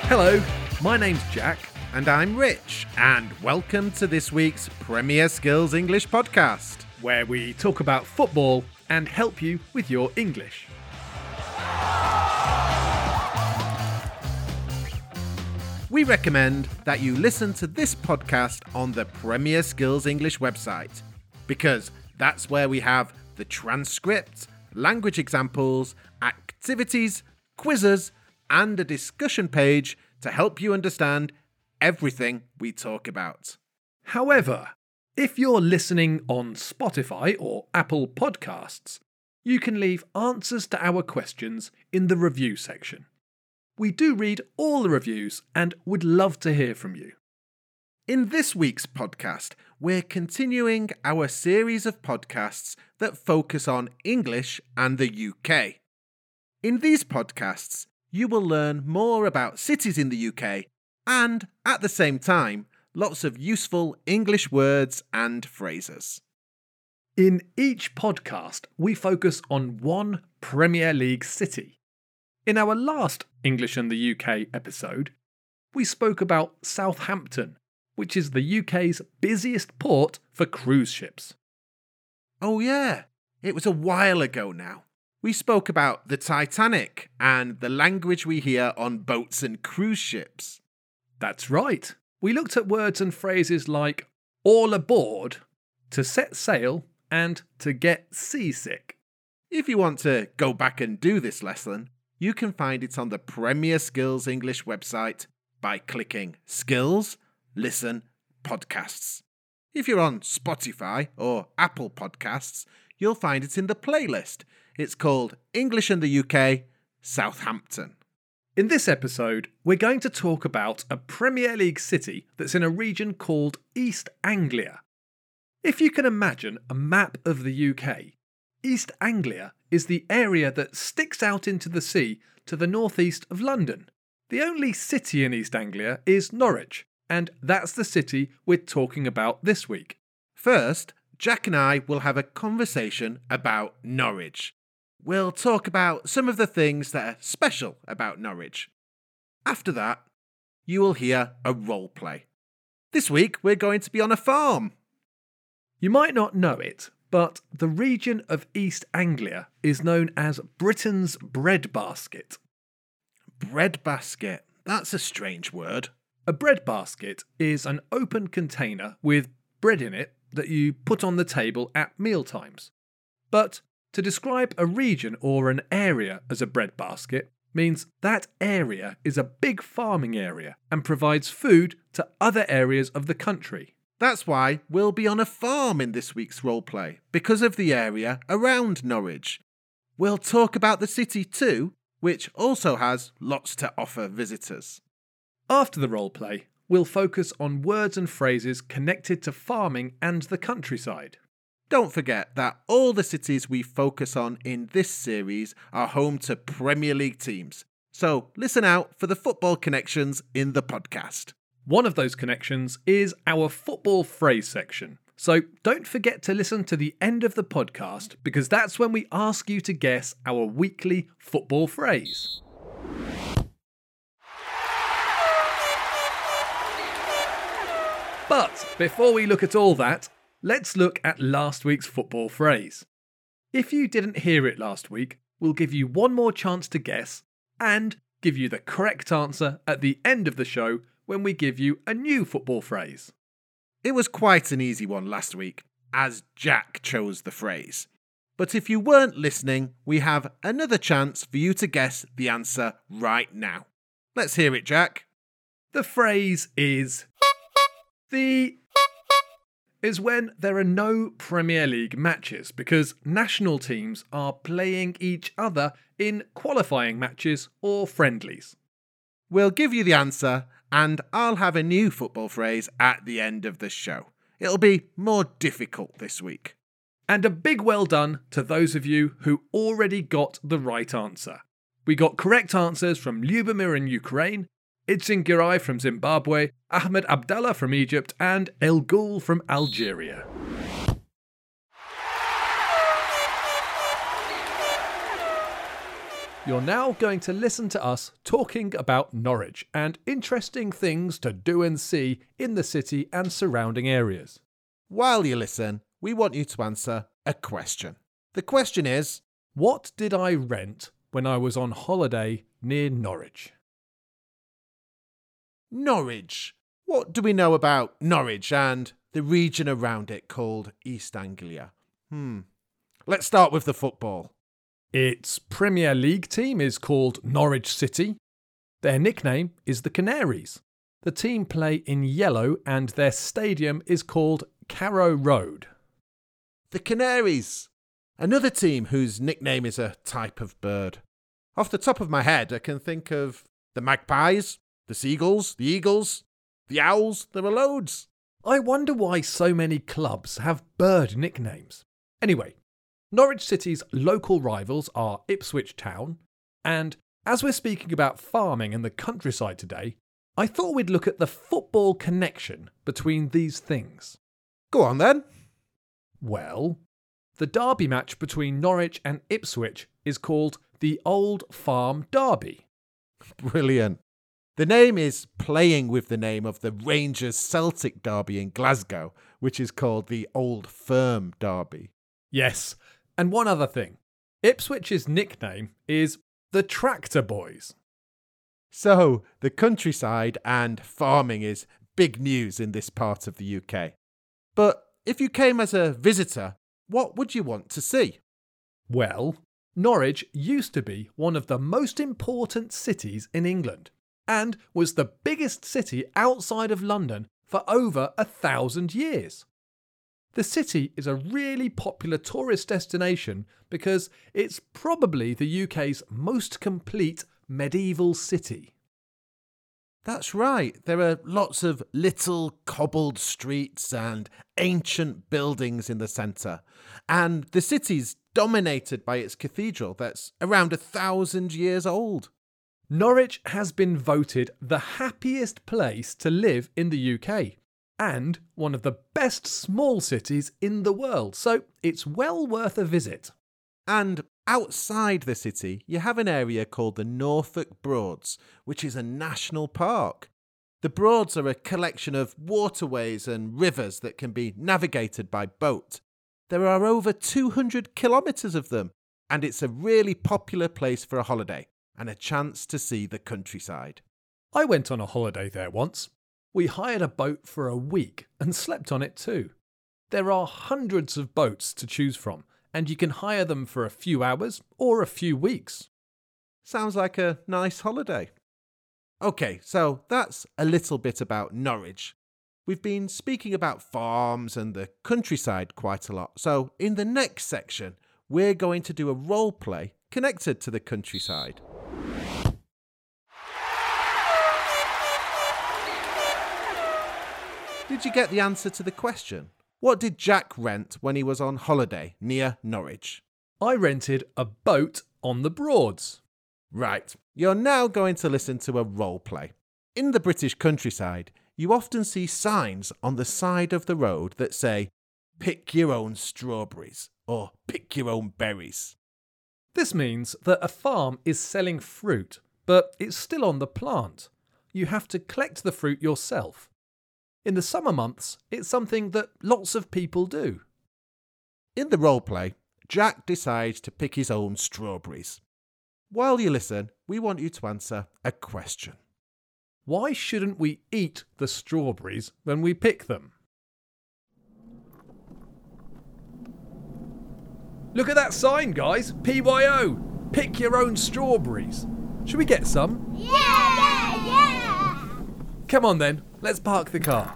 Hello, my name's Jack. And I'm Rich, and welcome to this week's Premier Skills English podcast, where we talk about football and help you with your English. We recommend that you listen to this podcast on the Premier Skills English website, because that's where we have the transcript, language examples, activities, quizzes, and a discussion page to help you understand everything we talk about. However, if you're listening on Spotify or Apple Podcasts, you can leave answers to our questions in the review section. We do read all the reviews and would love to hear from you. In this week's podcast, we're continuing our series of podcasts that focus on English and the UK. In these podcasts, you will learn more about cities in the UK and, at the same time, lots of useful English words and phrases. In each podcast, we focus on one Premier League city. In our last English and the UK episode, we spoke about Southampton, which is the UK's busiest port for cruise ships. Oh yeah, it was a while ago now. We spoke about the Titanic and the language we hear on boats and cruise ships. That's right. We looked at words and phrases like all aboard, to set sail, and to get seasick. If you want to go back and do this lesson, you can find it on the Premier Skills English website by clicking Skills, Listen, Podcasts. If you're on Spotify or Apple Podcasts, you'll find it in the playlist. It's called English and the UK, Southampton. In this episode, we're going to talk about a Premier League city that's in a region called East Anglia. If you can imagine a map of the UK, East Anglia is the area that sticks out into the sea to the northeast of London. The only city in East Anglia is Norwich, and that's the city we're talking about this week. First, Jack and I will have a conversation about Norwich. We'll talk about some of the things that are special about Norwich. After that, you will hear a role play. This week, we're going to be on a farm. You might not know it, but the region of East Anglia is known as Britain's breadbasket. Breadbasket? That's a strange word. A breadbasket is an open container with bread in it that you put on the table at mealtimes. But to describe a region or an area as a breadbasket means that area is a big farming area and provides food to other areas of the country. That's why we'll be on a farm in this week's roleplay, because of the area around Norwich. We'll talk about the city too, which also has lots to offer visitors. After the roleplay, we'll focus on words and phrases connected to farming and the countryside. Don't forget that all the cities we focus on in this series are home to Premier League teams. So listen out for the football connections in the podcast. One of those connections is our football phrase section. So don't forget to listen to the end of the podcast, because that's when we ask you to guess our weekly football phrase. But before we look at all that, let's look at last week's football phrase. If you didn't hear it last week, we'll give you one more chance to guess and give you the correct answer at the end of the show when we give you a new football phrase. It was quite an easy one last week, as Jack chose the phrase. But if you weren't listening, we have another chance for you to guess the answer right now. Let's hear it, Jack. The phrase is when there are no Premier League matches because national teams are playing each other in qualifying matches or friendlies. We'll give you the answer, and I'll have a new football phrase at the end of the show. It'll be more difficult this week. And a big well done to those of you who already got the right answer. We got correct answers from Lyubomir in Ukraine, Itzin Giray from Zimbabwe, Ahmed Abdallah from Egypt, and El Ghul from Algeria. You're now going to listen to us talking about Norwich and interesting things to do and see in the city and surrounding areas. While you listen, we want you to answer a question. The question is, what did I rent when I was on holiday near Norwich? Norwich. What do we know about Norwich and the region around it called East Anglia? Let's start with the football. Its Premier League team is called Norwich City. Their nickname is the Canaries. The team play in yellow and their stadium is called Carrow Road. The Canaries. Another team whose nickname is a type of bird. Off the top of my head, I can think of the Magpies, the Seagulls, the Eagles, the Owls. There are loads. I wonder why so many clubs have bird nicknames. Anyway, Norwich City's local rivals are Ipswich Town, and as we're speaking about farming and the countryside today, I thought we'd look at the football connection between these things. Go on then. Well, the derby match between Norwich and Ipswich is called the Old Farm Derby. Brilliant. The name is playing with the name of the Rangers Celtic derby in Glasgow, which is called the Old Firm Derby. Yes, and one other thing. Ipswich's nickname is the Tractor Boys. So, the countryside and farming is big news in this part of the UK. But if you came as a visitor, what would you want to see? Well, Norwich used to be one of the most important cities in England and was the biggest city outside of London for over 1,000 years. The city is a really popular tourist destination because it's probably the UK's most complete medieval city. That's right. There are lots of little cobbled streets and ancient buildings in the centre. And the city's dominated by its cathedral that's around 1,000 years old. Norwich has been voted the happiest place to live in the UK and one of the best small cities in the world, so it's well worth a visit. And outside the city, you have an area called the Norfolk Broads, which is a national park. The Broads are a collection of waterways and rivers that can be navigated by boat. There are over 200 kilometres of them, and it's a really popular place for a holiday and a chance to see the countryside. I went on a holiday there once. We hired a boat for a week and slept on it too. There are hundreds of boats to choose from, and you can hire them for a few hours or a few weeks. Sounds like a nice holiday. Okay, so that's a little bit about Norwich. We've been speaking about farms and the countryside quite a lot, so in the next section, we're going to do a role play connected to the countryside. Did you get the answer to the question? What did Jack rent when he was on holiday near Norwich? I rented a boat on the Broads. Right, you're now going to listen to a role play. In the British countryside, you often see signs on the side of the road that say, "Pick your own strawberries" or "Pick your own berries." This means that a farm is selling fruit, but it's still on the plant. You have to collect the fruit yourself. In the summer months, it's something that lots of people do. In the role play, Jack decides to pick his own strawberries. While you listen, we want you to answer a question. Why shouldn't we eat the strawberries when we pick them? Look at that sign, guys! PYO! Pick your own strawberries. Should we get some? Yeah! Come on then, let's park the car.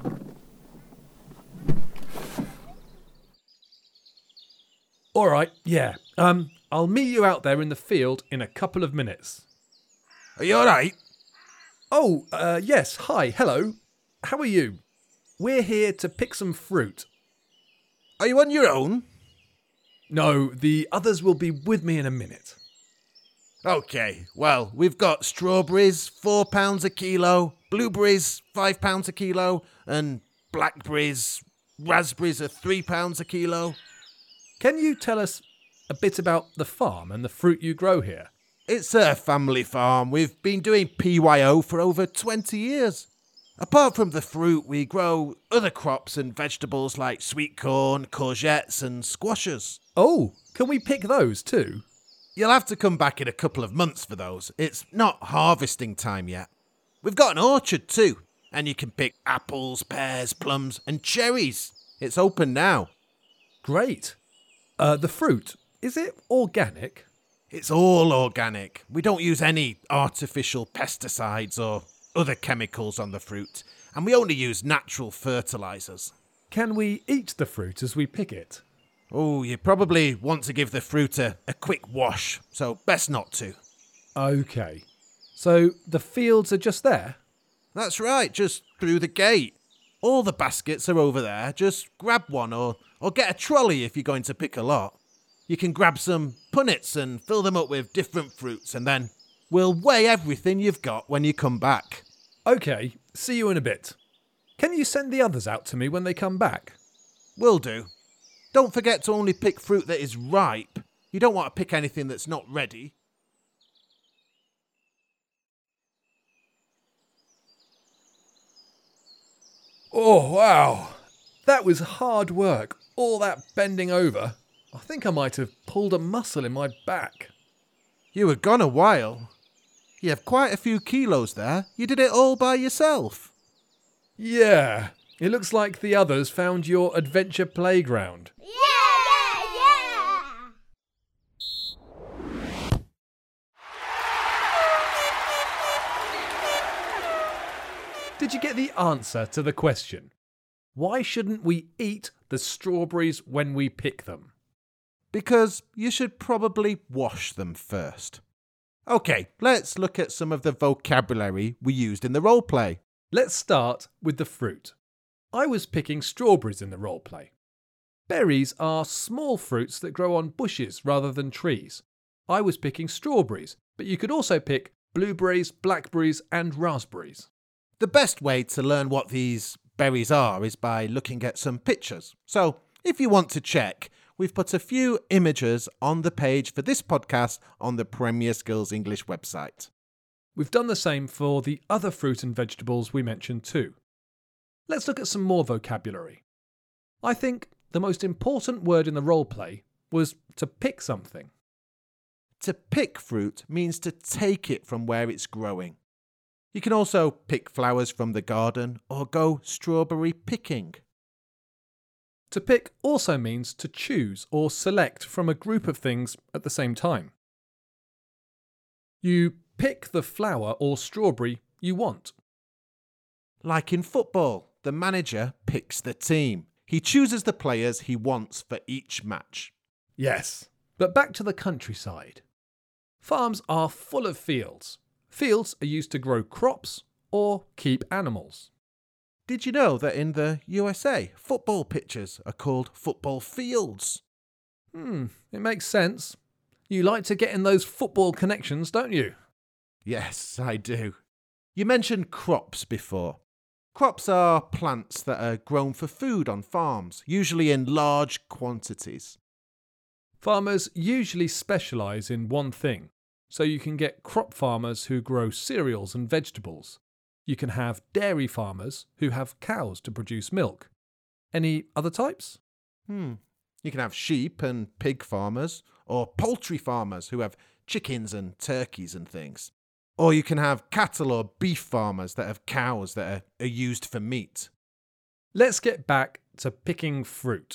Alright, yeah. I'll meet you out there in the field in a couple of minutes. Are you alright? Oh, yes, hi, hello. How are you? We're here to pick some fruit. Are you on your own? No, the others will be with me in a minute. Okay, well, we've got strawberries, £4 a kilo, blueberries, £5 a kilo, and blackberries, raspberries are £3 a kilo. Can you tell us a bit about the farm and the fruit you grow here? It's a family farm. We've been doing PYO for over 20 years. Apart from the fruit, we grow other crops and vegetables like sweet corn, courgettes and squashes. Oh, can we pick those too? You'll have to come back in a couple of months for those. It's not harvesting time yet. We've got an orchard too, and you can pick apples, pears, plums and cherries. It's open now. Great. The fruit, is it organic? It's all organic. We don't use any artificial pesticides or other chemicals on the fruit, and we only use natural fertilisers. Can we eat the fruit as we pick it? Oh, you probably want to give the fruit a quick wash, so best not to. Okay. So the fields are just there? That's right, just through the gate. All the baskets are over there. Just grab one or get a trolley if you're going to pick a lot. You can grab some punnets and fill them up with different fruits, and then we'll weigh everything you've got when you come back. Okay, see you in a bit. Can you send the others out to me when they come back? Will do. Don't forget to only pick fruit that is ripe. You don't want to pick anything that's not ready. Oh, wow. That was hard work. All that bending over. I think I might have pulled a muscle in my back. You were gone a while. You have quite a few kilos there. You did it all by yourself. Yeah, it looks like the others found your adventure playground. Yeah! Did you get the answer to the question? Why shouldn't we eat the strawberries when we pick them? Because you should probably wash them first. Okay, let's look at some of the vocabulary we used in the roleplay. Let's start with the fruit. I was picking strawberries in the roleplay. Berries are small fruits that grow on bushes rather than trees. I was picking strawberries, but you could also pick blueberries, blackberries and raspberries. The best way to learn what these berries are is by looking at some pictures. So, if you want to check, we've put a few images on the page for this podcast on the Premier Skills English website. We've done the same for the other fruit and vegetables we mentioned too. Let's look at some more vocabulary. I think the most important word in the roleplay was to pick something. To pick fruit means to take it from where it's growing. You can also pick flowers from the garden or go strawberry picking. To pick also means to choose or select from a group of things at the same time. You pick the flower or strawberry you want. Like in football, the manager picks the team. He chooses the players he wants for each match. Yes, but back to the countryside. Farms are full of fields. Fields are used to grow crops or keep animals. Did you know that in the USA, football pitches are called football fields? It makes sense. You like to get in those football connections, don't you? Yes, I do. You mentioned crops before. Crops are plants that are grown for food on farms, usually in large quantities. Farmers usually specialise in one thing, so you can get crop farmers who grow cereals and vegetables. You can have dairy farmers who have cows to produce milk. Any other types? You can have sheep and pig farmers, or poultry farmers who have chickens and turkeys and things. Or you can have cattle or beef farmers that have cows that are used for meat. Let's get back to picking fruit.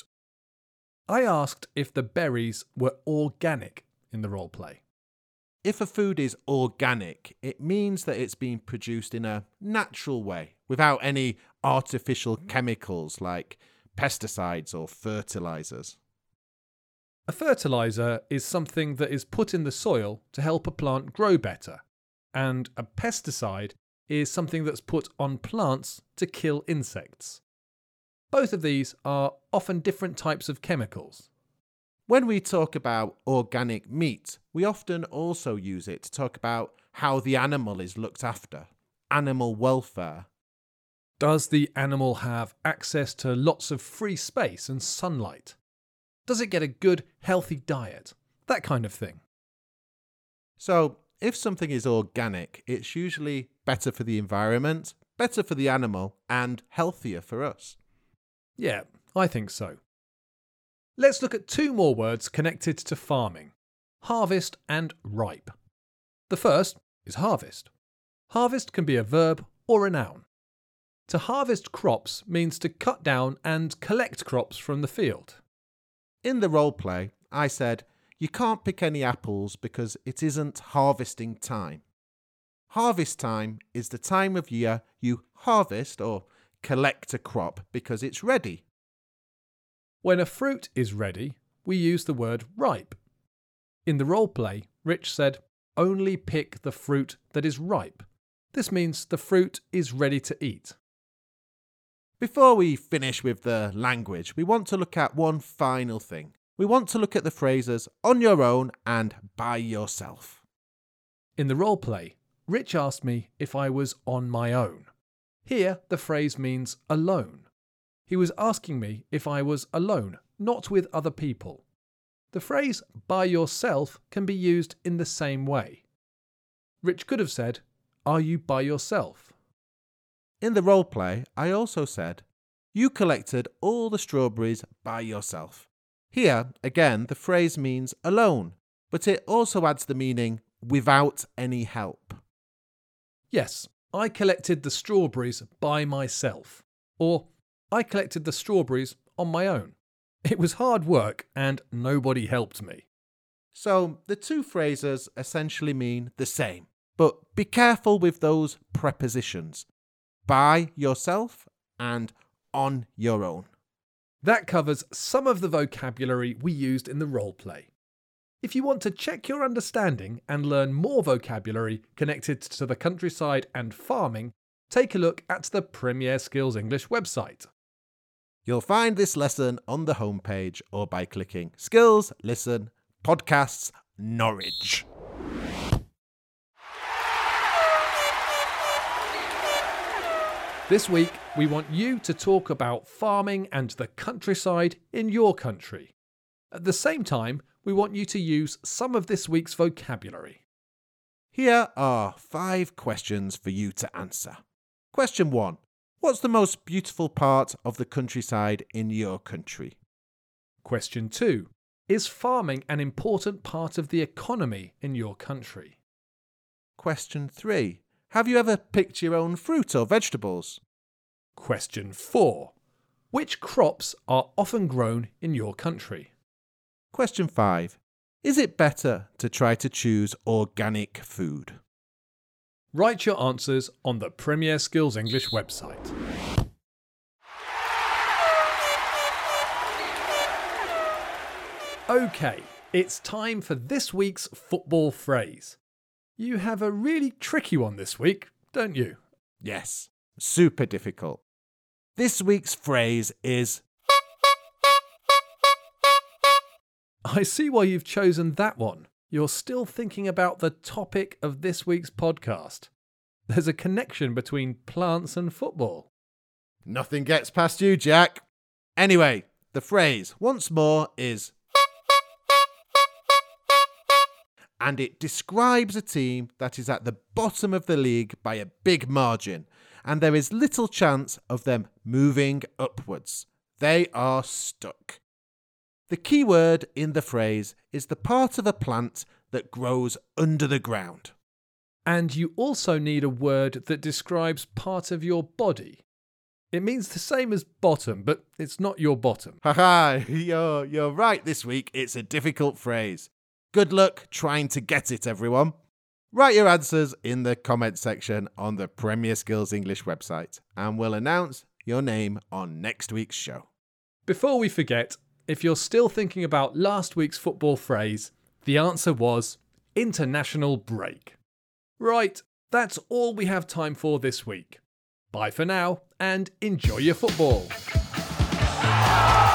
I asked if the berries were organic in the roleplay. If a food is organic, it means that it's been produced in a natural way, without any artificial chemicals like pesticides or fertilizers. A fertilizer is something that is put in the soil to help a plant grow better, and a pesticide is something that's put on plants to kill insects. Both of these are often different types of chemicals. When we talk about organic meat, we often also use it to talk about how the animal is looked after, animal welfare. Does the animal have access to lots of free space and sunlight? Does it get a good, healthy diet? That kind of thing. So, if something is organic, it's usually better for the environment, better for the animal, and healthier for us. Yeah, I think so. Let's look at two more words connected to farming: harvest and ripe. The first is harvest. Harvest can be a verb or a noun. To harvest crops means to cut down and collect crops from the field. In the role play, I said, you can't pick any apples because it isn't harvesting time. Harvest time is the time of year you harvest or collect a crop because it's ready. When a fruit is ready, we use the word ripe. In the role play, Rich said, only pick the fruit that is ripe. This means the fruit is ready to eat. Before we finish with the language, we want to look at one final thing. We want to look at the phrases on your own and by yourself. In the role play, Rich asked me if I was on my own. Here, the phrase means alone. He was asking me if I was alone, not with other people. The phrase by yourself can be used in the same way. Rich could have said, are you by yourself? In the role play, I also said, you collected all the strawberries by yourself. Here, again, the phrase means alone, but it also adds the meaning without any help. Yes, I collected the strawberries by myself. Or, I collected the strawberries on my own. It was hard work and nobody helped me. So, the two phrases essentially mean the same, but be careful with those prepositions. By yourself and on your own. That covers some of the vocabulary we used in the role play. If you want to check your understanding and learn more vocabulary connected to the countryside and farming, take a look at the Premier Skills English website. You'll find this lesson on the homepage or by clicking Skills, Listen, Podcasts, Norwich. This week, we want you to talk about farming and the countryside in your country. At the same time, we want you to use some of this week's vocabulary. Here are 5 questions for you to answer. Question 1. What's the most beautiful part of the countryside in your country? Question 2. Is farming an important part of the economy in your country? Question 3. Have you ever picked your own fruit or vegetables? Question 4. Which crops are often grown in your country? Question 5. Is it better to try to choose organic food? Write your answers on the Premier Skills English website. OK, it's time for this week's football phrase. You have a really tricky one this week, don't you? Yes, super difficult. This week's phrase is... I see why you've chosen that one. You're still thinking about the topic of this week's podcast. There's a connection between plants and football. Nothing gets past you, Jack. Anyway, the phrase, once more, is... and it describes a team that is at the bottom of the league by a big margin, and there is little chance of them moving upwards. They are stuck. The key word in the phrase is the part of a plant that grows under the ground. And you also need a word that describes part of your body. It means the same as bottom, but it's not your bottom. Haha, you're right this week. It's a difficult phrase. Good luck trying to get it, everyone. Write your answers in the comment section on the Premier Skills English website, and we'll announce your name on next week's show. Before we forget, if you're still thinking about last week's football phrase, the answer was international break. Right, that's all we have time for this week. Bye for now, and enjoy your football.